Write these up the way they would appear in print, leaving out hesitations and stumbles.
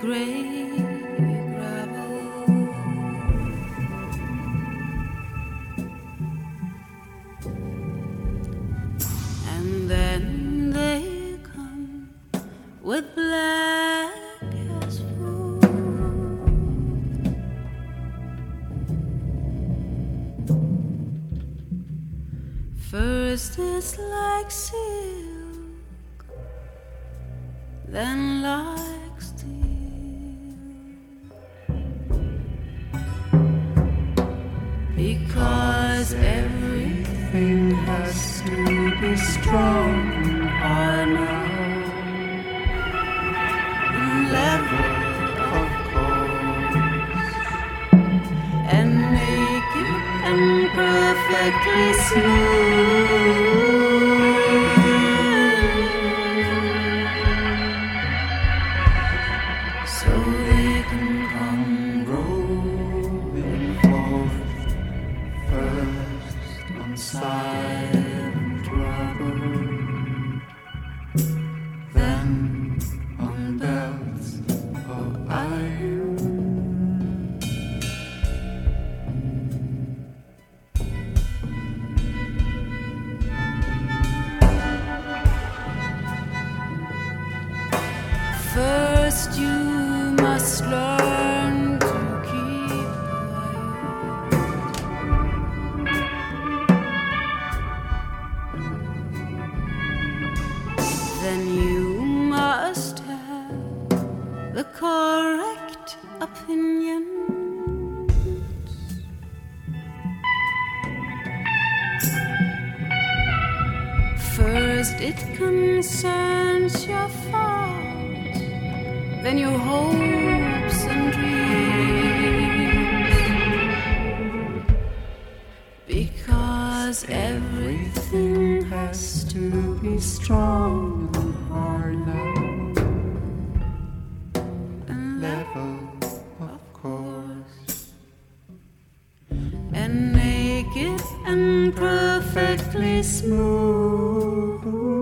grey gravel. And then they come with black as food. First it's like silk, then like steel, because everything has to be strong and hard now, and level of course, and naked and perfectly smooth. Silent rubber, then on belts of iron. First you must learn to keep quiet. Then you must have the correct opinions. First it concerns your faults, then your hopes and dreams, because everything has to be strong and hard now, and level of course, and naked and perfectly smooth.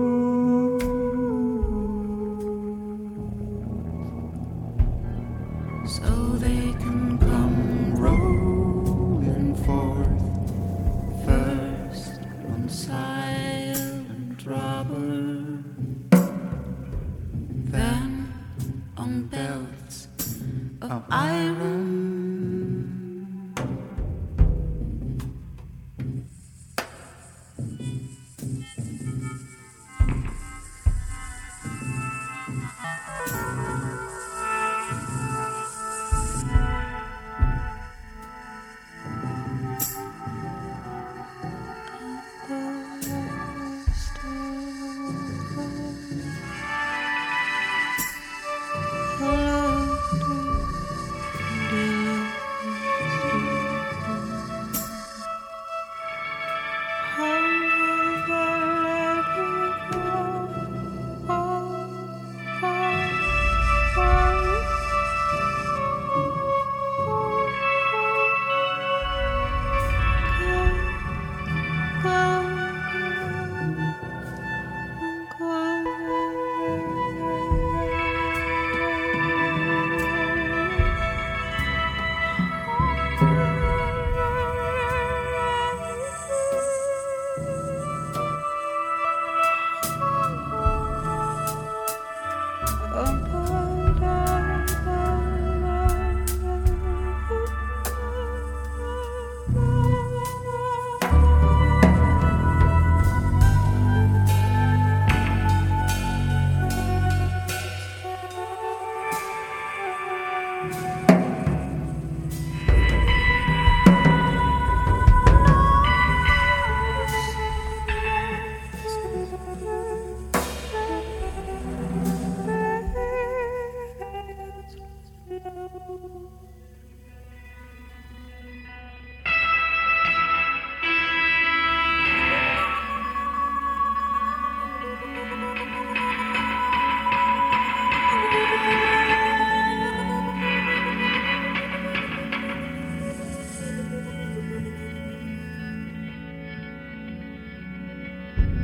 So they can come rolling forth, first on silent rubber, then on belts of iron.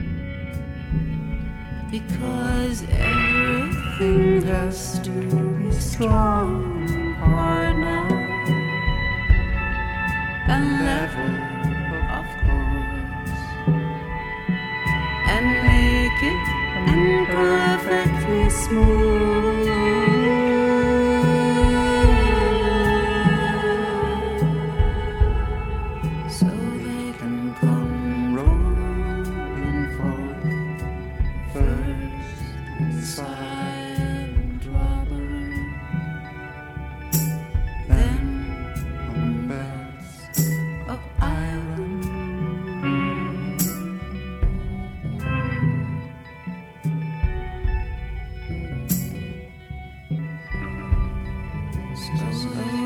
because everything has to be strong, hard now, and level, of course, and make it and perfectly smooth. So they can come rolling forth first with silent robber, then on belts of iron. So